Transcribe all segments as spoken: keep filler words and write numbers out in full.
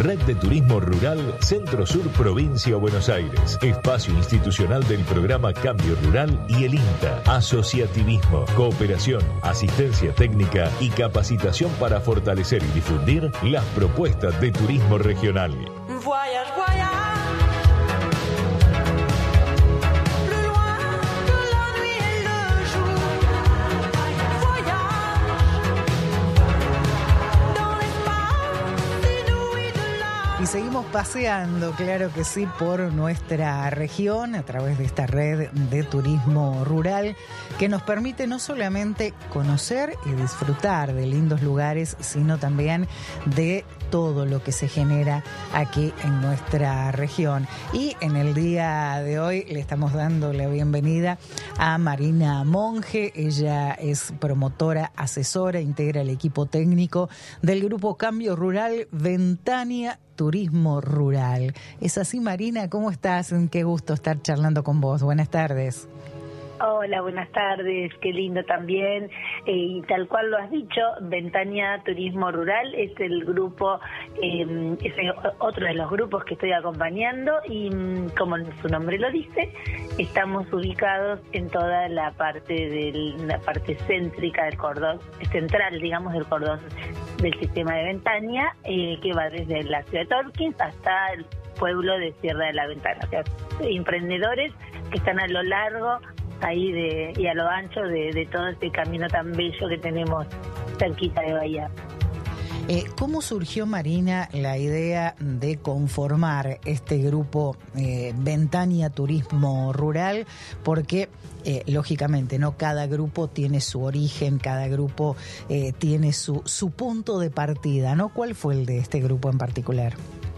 Red de Turismo Rural Centro Sur Provincia Buenos Aires. Espacio institucional del programa Cambio Rural y el INTA. Asociativismo, cooperación, asistencia técnica y capacitación para fortalecer y difundir las propuestas de turismo regional. Voyage, voyage. Y seguimos paseando, claro que sí, por nuestra región a través de esta red de turismo rural que nos permite no solamente conocer y disfrutar de lindos lugares, sino también de todo lo que se genera aquí en nuestra región. Y en el día de hoy le estamos dando la bienvenida a Marina Monge. Ella es promotora, asesora, integra el equipo técnico del grupo Cambio Rural Ventania Turismo Rural. ¿Es así, Marina? ¿Cómo estás? Qué gusto estar charlando con vos. Buenas tardes. Hola, buenas tardes, qué lindo también, eh, y tal cual lo has dicho, Ventania Turismo Rural es el grupo, eh, es el, otro de los grupos que estoy acompañando y como su nombre lo dice, estamos ubicados en toda la parte del, la parte céntrica del cordón, central, digamos, del cordón del sistema de Ventania, eh, que va desde la ciudad de Torquín hasta el pueblo de Sierra de la Ventana, o sea, emprendedores que están a lo largo ahí de y a lo ancho de, de todo este camino tan bello que tenemos cerquita de Bahía. Eh, ¿Cómo surgió, Marina, la idea de conformar este grupo eh, Ventania Turismo Rural? Porque, eh, lógicamente, no cada grupo tiene su origen, cada grupo eh, tiene su, su punto de partida, ¿no? ¿Cuál fue el de este grupo en particular?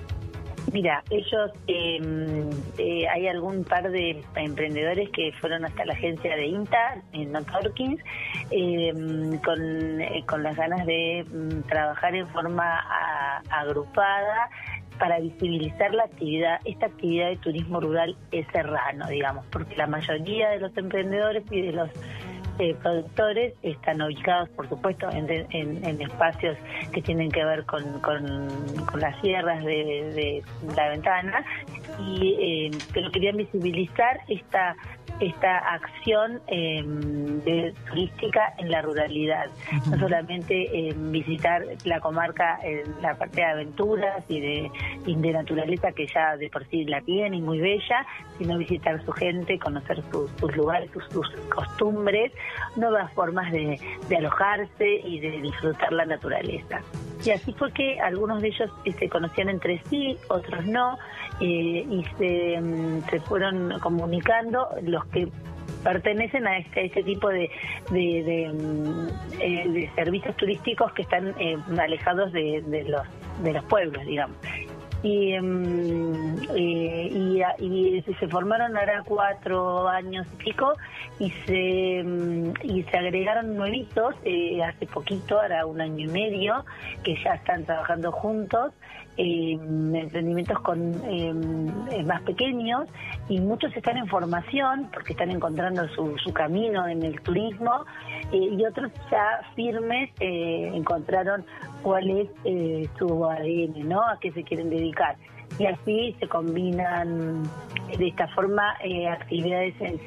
Mira, ellos, eh, eh, hay algún par de emprendedores que fueron hasta la agencia de INTA, en Torquín, eh, con, eh, con las ganas de um, trabajar en forma a, agrupada para visibilizar la actividad, esta actividad de turismo rural es serrano, digamos, porque la mayoría de los emprendedores y de los Eh, productores están ubicados, por supuesto, en, en, en espacios que tienen que ver con, con, con las sierras de, de la Ventana, y eh, pero querían visibilizar esta esta acción eh, de, turística en la ruralidad, uh-huh. No solamente eh, visitar la comarca en la parte de aventuras y de, y de naturaleza que ya de por sí la tiene y muy bella, sino visitar su gente, conocer sus, sus lugares, sus, sus costumbres, nuevas formas de, de alojarse y de disfrutar la naturaleza. Y así fue que algunos de ellos se conocían entre sí, otros no, eh, y se, se fueron comunicando los que pertenecen a este, a este tipo de, de, de, de, de servicios turísticos que están eh, alejados de, de, los, de los pueblos, digamos. Y, um, y, y, y se formaron ahora cuatro años y pico y se um, y se agregaron nuevitos eh, hace poquito, ahora un año y medio, que ya están trabajando juntos, eh, emprendimientos con eh, más pequeños, y muchos están en formación porque están encontrando su, su camino en el turismo, eh, y otros ya firmes eh, encontraron cuál es eh, su A D N, ¿no? A qué se quieren dedicar. Y así se combinan de esta forma eh, actividades en,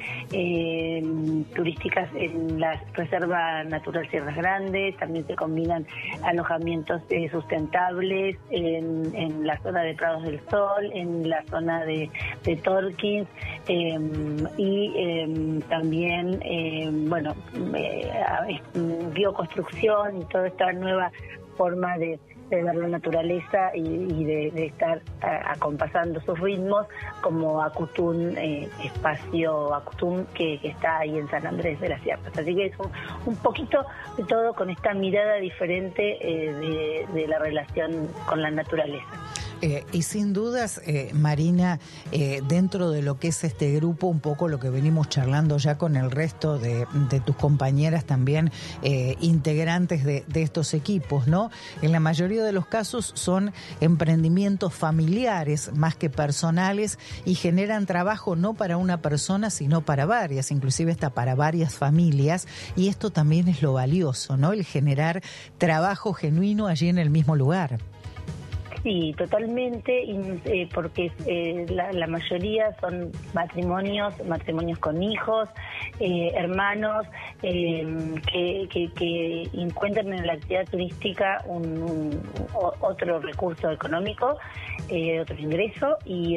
eh, turísticas en la Reserva Natural Sierras Grandes, también se combinan alojamientos eh, sustentables en, en la zona de Prados del Sol, en la zona de, de Torquín, eh, y eh, también, eh, bueno, eh, bioconstrucción y toda esta nueva forma de, de ver la naturaleza y, y de, de estar a, acompasando sus ritmos, como Acutún, eh, espacio Acutún que, que está ahí en San Andrés de las Sierras. Así que es un, un poquito de todo con esta mirada diferente eh, de, de la relación con la naturaleza. Eh, y sin dudas, eh, Marina, eh, dentro de lo que es este grupo, un poco lo que venimos charlando ya con el resto de, de tus compañeras también, eh, integrantes de, de estos equipos, ¿no? En la mayoría de los casos son emprendimientos familiares más que personales y generan trabajo no para una persona, sino para varias, inclusive hasta para varias familias, y esto también es lo valioso, ¿no? El generar trabajo genuino allí en el mismo lugar. Sí, totalmente, eh, porque eh, la, la mayoría son matrimonios, matrimonios con hijos, eh, hermanos, eh, que, que, que encuentran en la actividad turística un, un, otro recurso económico, eh, otro ingreso, y,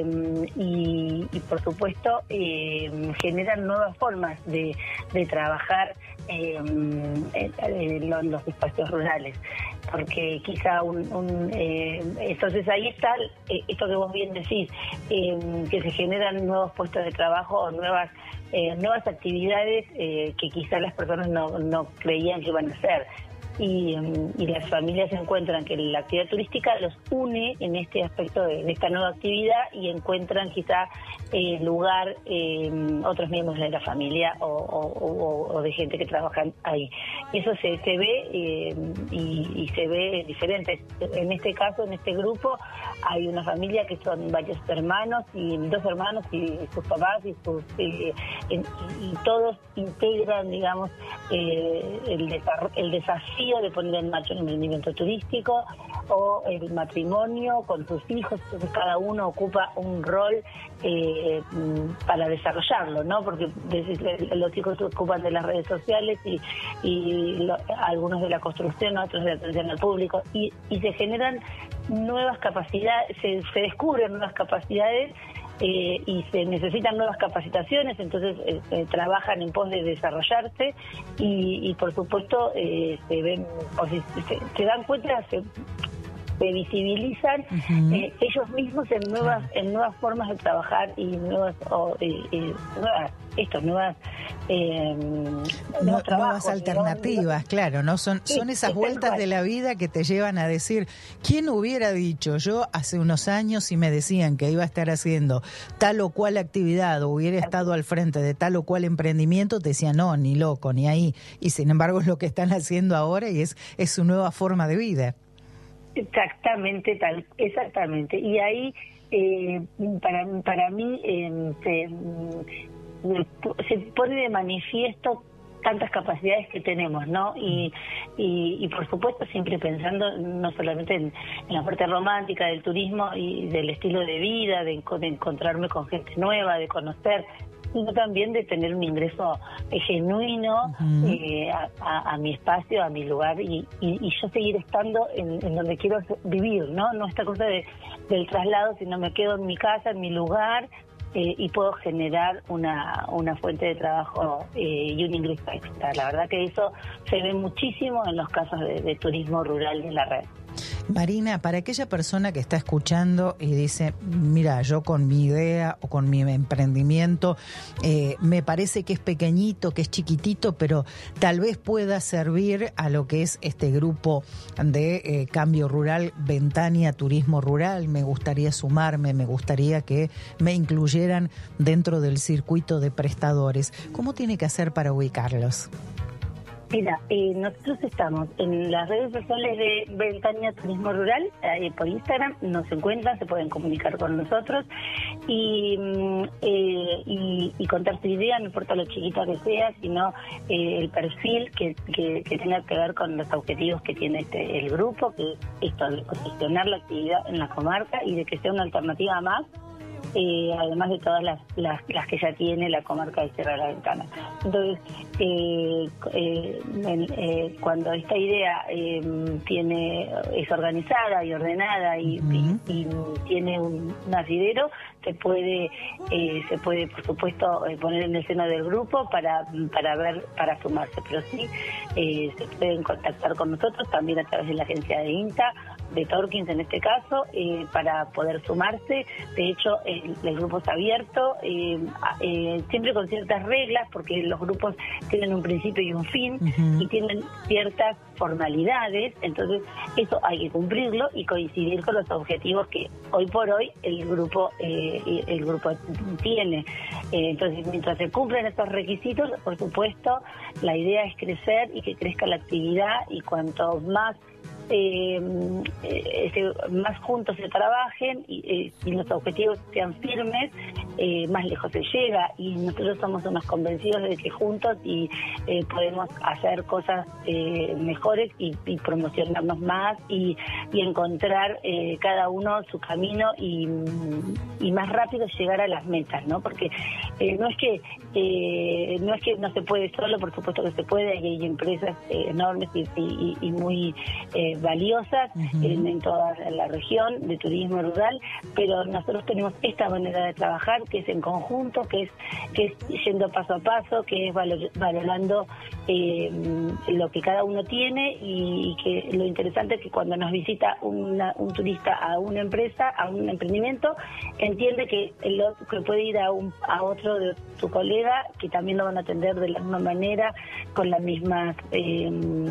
y, y por supuesto eh, generan nuevas formas de, de trabajar eh, en, en los espacios rurales, porque quizá un... un eh, entonces ahí está eh, esto que vos bien decís, eh, que se generan nuevos puestos de trabajo o nuevas eh, nuevas actividades eh, que quizás las personas no, no creían que iban a hacer. Y, y las familias encuentran que la actividad turística los une en este aspecto de, de esta nueva actividad y encuentran quizá eh, lugar eh, otros miembros de la familia o, o, o de gente que trabaja ahí. Eso se, se ve eh, y, y se ve diferente. En este caso, en este grupo, hay una familia que son varios hermanos, y dos hermanos y sus papás, y, sus, eh, y, y todos integran, digamos, eh, el, desarrollo, el desafío de poner en marcha un emprendimiento turístico o el matrimonio con sus hijos. Entonces cada uno ocupa un rol eh, para desarrollarlo, ¿no? Porque los hijos se ocupan de las redes sociales y, y lo, algunos de la construcción, otros de la atención al público, y, y se generan nuevas capacidades, se, se descubren nuevas capacidades Eh, y se necesitan nuevas capacitaciones, entonces eh, eh, trabajan en pos de desarrollarse y, y por supuesto eh, se ven, o si, se, se dan cuenta, se, se visibilizan uh-huh. eh, ellos mismos en nuevas en nuevas formas de trabajar y nuevas o, eh, eh, nuevas esto nuevas eh, no, nuevas alternativas, ¿no? Claro, no son sí, son esas vueltas de la vida que te llevan a decir, ¿quién hubiera dicho? Yo hace unos años, si me decían que iba a estar haciendo tal o cual actividad o hubiera estado al frente de tal o cual emprendimiento, te decía no, ni loco, ni ahí, y sin embargo es lo que están haciendo ahora y es es su nueva forma de vida. Exactamente, tal, exactamente. Y ahí, eh, para, para mí, eh, se, se pone de manifiesto tantas capacidades que tenemos, ¿no? Y, y, y por supuesto siempre pensando no solamente en, en la parte romántica del turismo y del estilo de vida, de, de encontrarme con gente nueva, de conocer, sino también de tener un ingreso eh, genuino uh-huh. eh, a, a, a mi espacio, a mi lugar, y, y, y yo seguir estando en, en donde quiero vivir, ¿no? No esta cosa de, del traslado, sino me quedo en mi casa, en mi lugar, eh, y puedo generar una, una fuente de trabajo eh, y un ingreso extra. La verdad que eso se ve muchísimo en los casos de, de turismo rural de la red. Marina, para aquella persona que está escuchando y dice, mira, yo con mi idea o con mi emprendimiento eh, me parece que es pequeñito, que es chiquitito, pero tal vez pueda servir a lo que es este grupo de eh, Cambio Rural, Ventania Turismo Rural, me gustaría sumarme, me gustaría que me incluyeran dentro del circuito de prestadores. ¿Cómo tiene que hacer para ubicarlos? Mira, eh, nosotros estamos en las redes sociales de Ventania Turismo Rural, eh, por Instagram, nos encuentran, se pueden comunicar con nosotros y, eh, y, y contar su idea, no importa lo chiquita que sea, sino eh, el perfil que, que, que tenga que ver con los objetivos que tiene este, el grupo, que es esto, de posicionar la actividad en la comarca y de que sea una alternativa más. Eh, además de todas las, las las que ya tiene la comarca de Sierra de la Ventana. Entonces, eh, eh, eh, cuando esta idea eh, tiene es organizada y ordenada y, uh-huh. y, y tiene un, un asidero, se puede eh, se puede por supuesto eh, poner en el seno del grupo para para ver para sumarse, pero sí eh, se pueden contactar con nosotros también a través de la agencia de INTA, de Torkins en este caso, eh, para poder sumarse. De hecho, el, el grupo es abierto, eh, eh, siempre con ciertas reglas, porque los grupos tienen un principio y un fin, uh-huh. y tienen ciertas formalidades, entonces eso hay que cumplirlo y coincidir con los objetivos que hoy por hoy el grupo eh, el grupo tiene. Eh, entonces, mientras se cumplen estos requisitos, por supuesto, la idea es crecer y que crezca la actividad, y cuanto más Eh, eh, más juntos se trabajen y, eh, y los objetivos sean firmes, eh, más lejos se llega, y nosotros somos unos convencidos de que juntos y eh, podemos hacer cosas eh, mejores y, y promocionarnos más y, y encontrar eh, cada uno su camino y, y más rápido llegar a las metas, ¿no? Porque eh, no es que eh, no es que no se puede solo, por supuesto que se puede, y hay empresas eh, enormes y, y, y muy eh, valiosas uh-huh. en, en toda la región de turismo rural, pero nosotros tenemos esta manera de trabajar, que es en conjunto, que es que es yendo paso a paso, que es valor, valorando eh, lo que cada uno tiene, y, y que lo interesante es que cuando nos visita una, un turista a una empresa, a un emprendimiento, entiende que, el, que puede ir a, un, a otro de su colega, que también lo van a atender de la misma manera, con las mismas eh,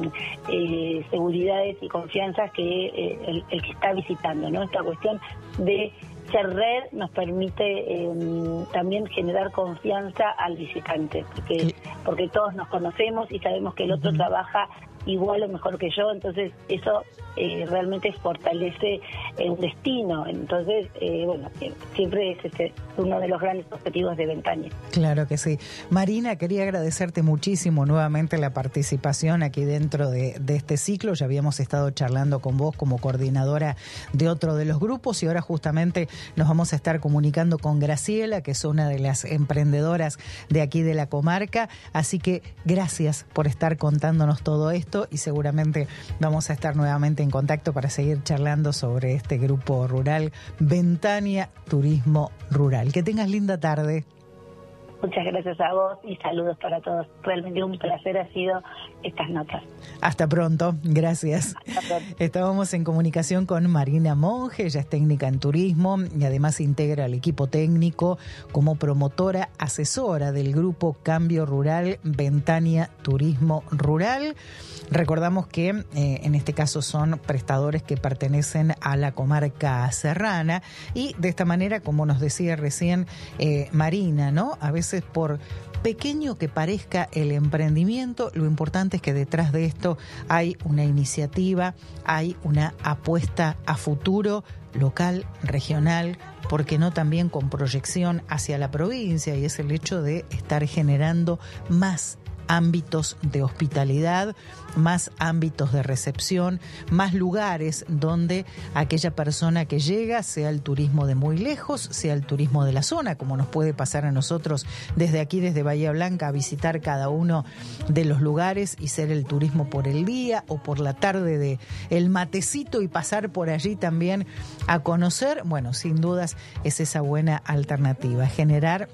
eh, seguridades y confianzas que eh, el, el que está visitando, ¿no? Esta cuestión de ser red nos permite eh, también generar confianza al visitante, porque porque todos nos conocemos y sabemos que el otro uh-huh. trabaja igual o mejor que yo, entonces eso eh, realmente fortalece eh, un destino. Entonces, eh, bueno, eh, siempre es este, uno de los grandes objetivos de Ventania. Claro que sí. Marina, quería agradecerte muchísimo nuevamente la participación aquí dentro de, de este ciclo. Ya habíamos estado charlando con vos como coordinadora de otro de los grupos, y ahora justamente nos vamos a estar comunicando con Graciela, que es una de las emprendedoras de aquí de la comarca. Así que gracias por estar contándonos todo esto, y seguramente vamos a estar nuevamente en contacto para seguir charlando sobre este grupo rural, Ventania Turismo Rural. Que tengas linda tarde. Muchas gracias a vos y saludos para todos. Realmente un placer ha sido estas notas. Hasta pronto, gracias. Hasta pronto. Estábamos en comunicación con Marina Monge, ella es técnica en turismo y además integra el equipo técnico como promotora asesora del grupo Cambio Rural Ventania Turismo Rural. Recordamos que eh, en este caso son prestadores que pertenecen a la comarca serrana, y de esta manera, como nos decía recién eh, Marina, ¿no? A veces por pequeño que parezca el emprendimiento, lo importante es que detrás de esto hay una iniciativa, hay una apuesta a futuro local, regional, porque no también con proyección hacia la provincia, y es el hecho de estar generando más ámbitos de hospitalidad, más ámbitos de recepción, más lugares donde aquella persona que llega, sea el turismo de muy lejos, sea el turismo de la zona, como nos puede pasar a nosotros desde aquí, desde Bahía Blanca, a visitar cada uno de los lugares y ser el turismo por el día o por la tarde de el matecito y pasar por allí también a conocer. Bueno, sin dudas es esa buena alternativa, generar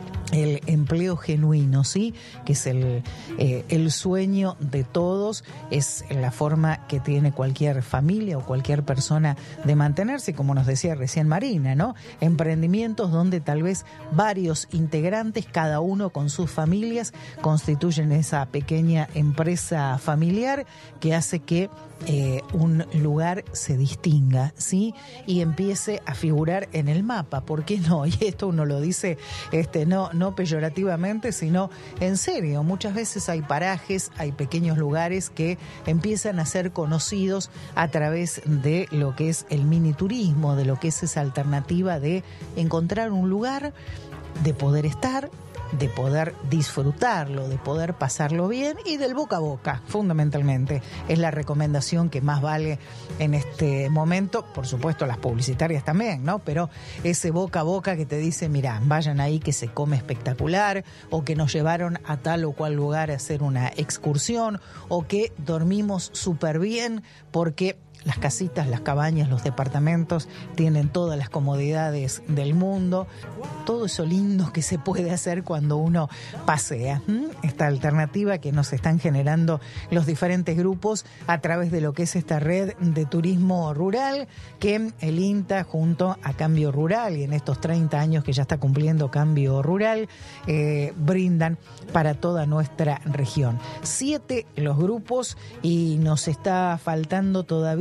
el empleo genuino, ¿sí? Que es el, eh, el sueño de todos, es la forma que tiene cualquier familia o cualquier persona de mantenerse, como nos decía recién Marina, ¿no? Emprendimientos donde tal vez varios integrantes, cada uno con sus familias, constituyen esa pequeña empresa familiar que hace que eh, un lugar se distinga, ¿sí? Y empiece a figurar en el mapa. ¿Por qué no? Y esto uno lo dice este, no, no peyorativamente, sino en serio. Muchas veces hay parajes, hay pequeños lugares que empiezan a ser conocidos a través de lo que es el mini turismo, de lo que es esa alternativa de encontrar un lugar, de poder estar, de poder disfrutarlo, de poder pasarlo bien, y del boca a boca, fundamentalmente. Es la recomendación que más vale en este momento. Por supuesto, las publicitarias también, ¿no? Pero ese boca a boca que te dice, mirá, vayan ahí que se come espectacular, o que nos llevaron a tal o cual lugar a hacer una excursión, o que dormimos súper bien porque las casitas, las cabañas, los departamentos tienen todas las comodidades del mundo. Todo eso lindo que se puede hacer cuando uno pasea. ¿Mm? Esta alternativa que nos están generando los diferentes grupos a través de lo que es esta red de turismo rural que el INTA junto a Cambio Rural, y en estos treinta años que ya está cumpliendo Cambio Rural, eh, brindan para toda nuestra región. Siete los grupos y nos está faltando todavía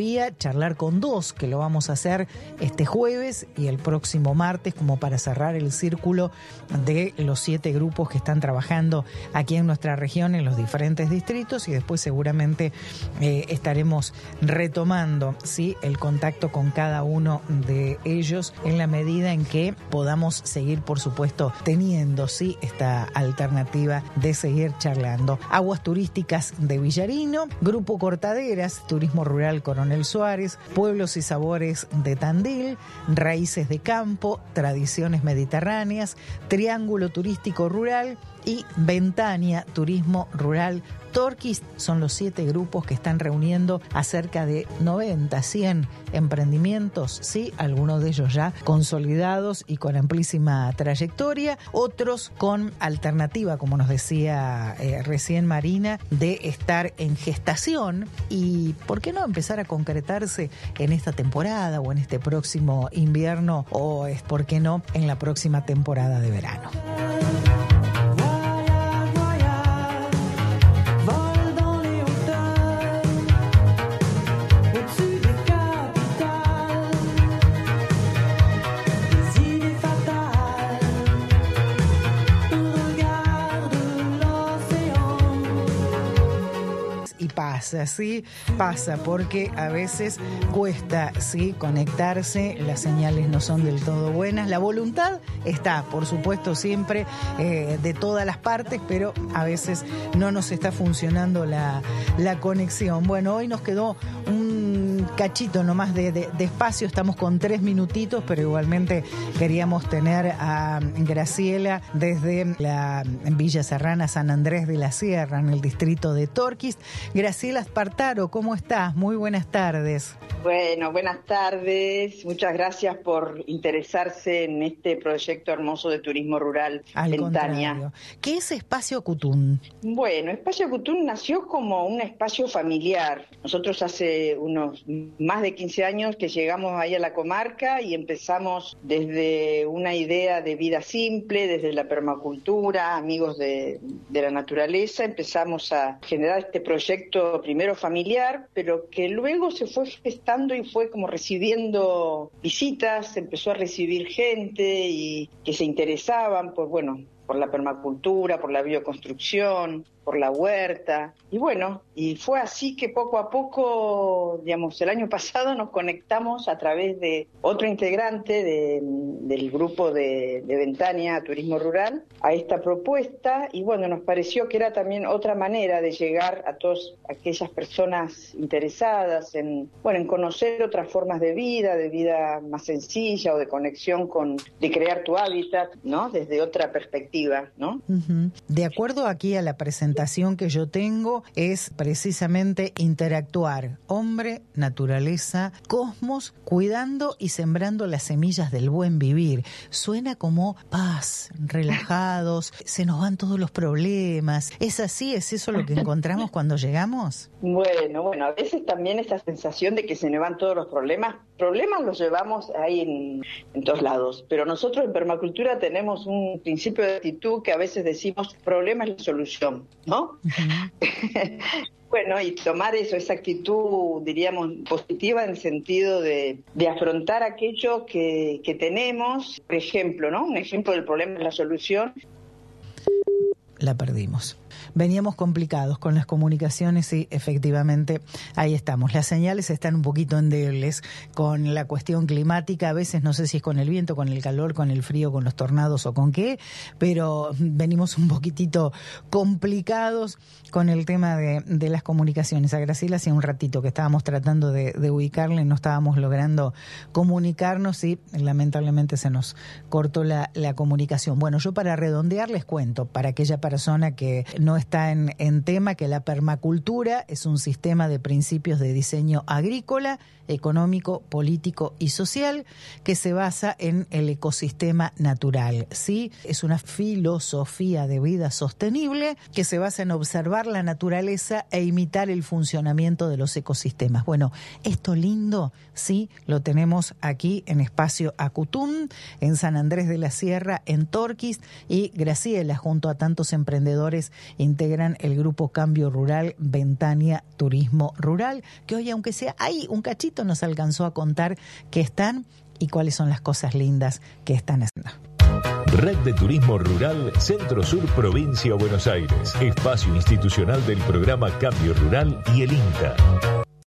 gustaría charlar con dos, que lo vamos a hacer este jueves y el próximo martes, como para cerrar el círculo de los siete grupos que están trabajando aquí en nuestra región, en los diferentes distritos, y después seguramente eh, estaremos retomando, ¿sí?, el contacto con cada uno de ellos en la medida en que podamos seguir, por supuesto, teniendo, ¿sí?, esta alternativa de seguir charlando. Aguas Turísticas de Villarino, Grupo Cortaderas, Turismo Rural Coronel Suárez, Pueblos y Sabores de Tandil, Raíces de Campo, Tradiciones Mediterráneas, Triángulo Turístico Rural y Ventania Turismo Rural Torquís. Son los siete grupos que están reuniendo a cerca de noventa, cien emprendimientos, sí, algunos de ellos ya consolidados y con amplísima trayectoria, otros con alternativa, como nos decía eh, recién Marina, de estar en gestación y, ¿por qué no empezar a concretarse en esta temporada o en este próximo invierno o, es, ¿por qué no, en la próxima temporada de verano? Pasa, sí, pasa, porque a veces cuesta, sí, conectarse, las señales no son del todo buenas, la voluntad está, por supuesto, siempre eh, de todas las partes, pero a veces no nos está funcionando la, la conexión. Bueno, hoy nos quedó un cachito nomás de, de, de espacio, estamos con tres minutitos, pero igualmente queríamos tener a Graciela desde la Villa Serrana, San Andrés de la Sierra, en el distrito de Torquís. Graciela Espartaro, ¿cómo estás? Muy buenas tardes. Bueno, buenas tardes. Muchas gracias por interesarse en este proyecto hermoso de turismo rural Al Ventania. Contrario. ¿Qué es Espacio Cutún? Bueno, Espacio Cutún nació como un espacio familiar. Nosotros hace unos más de quince años que llegamos ahí a la comarca y empezamos desde una idea de vida simple, desde la permacultura, amigos de, de la naturaleza, empezamos a generar este proyecto primero familiar, pero que luego se fue gestando y fue como recibiendo visitas, empezó a recibir gente y que se interesaban por, bueno, por la permacultura, por la bioconstrucción, por la huerta, y bueno, y fue así que poco a poco, digamos, el año pasado nos conectamos a través de otro integrante de, del grupo de, de Ventania Turismo Rural a esta propuesta, y bueno, nos pareció que era también otra manera de llegar a todas aquellas personas interesadas en, bueno, en conocer otras formas de vida, de vida más sencilla o de conexión con, de crear tu hábitat, ¿no? Desde otra perspectiva, ¿no? Uh-huh. De acuerdo aquí a la presentación que yo tengo, es precisamente interactuar hombre, naturaleza, cosmos, cuidando y sembrando las semillas del buen vivir. Suena como paz, relajados, se nos van todos los problemas. ¿Es así? ¿Es eso lo que encontramos cuando llegamos? Bueno, bueno, a veces también esa sensación de que se nos van todos los problemas, problemas los llevamos ahí en, en todos lados, pero nosotros en permacultura tenemos un principio de actitud que a veces decimos, problema es la solución, ¿no? Uh-huh. Bueno, y tomar eso, esa actitud, diríamos, positiva en el sentido de, de afrontar aquello que, que tenemos, por ejemplo, ¿no? Un ejemplo del problema es la solución. La perdimos. Veníamos complicados con las comunicaciones y efectivamente ahí estamos. Las señales están un poquito endebles con la cuestión climática. A veces no sé si es con el viento, con el calor, con el frío, con los tornados o con qué, pero venimos un poquitito complicados con el tema de, de las comunicaciones. A Graciela hace un ratito que estábamos tratando de, de ubicarle, no estábamos logrando comunicarnos y lamentablemente se nos cortó la, la comunicación. Bueno, yo para redondear les cuento, para aquella persona que no está en, en tema, que la permacultura es un sistema de principios de diseño agrícola, económico, político y social que se basa en el ecosistema natural. ¿Sí? Es una filosofía de vida sostenible que se basa en observar la naturaleza e imitar el funcionamiento de los ecosistemas. Bueno, esto lindo, sí, lo tenemos aquí en Espacio Acutún, en San Andrés de la Sierra, en Torquís, y Graciela, junto a tantos emprendedores integran el grupo Cambio Rural Ventania Turismo Rural, que hoy, aunque sea ahí un cachito, nos alcanzó a contar qué están y cuáles son las cosas lindas que están haciendo. Red de Turismo Rural Centro Sur Provincia Buenos Aires. Espacio institucional del programa Cambio Rural y el INTA.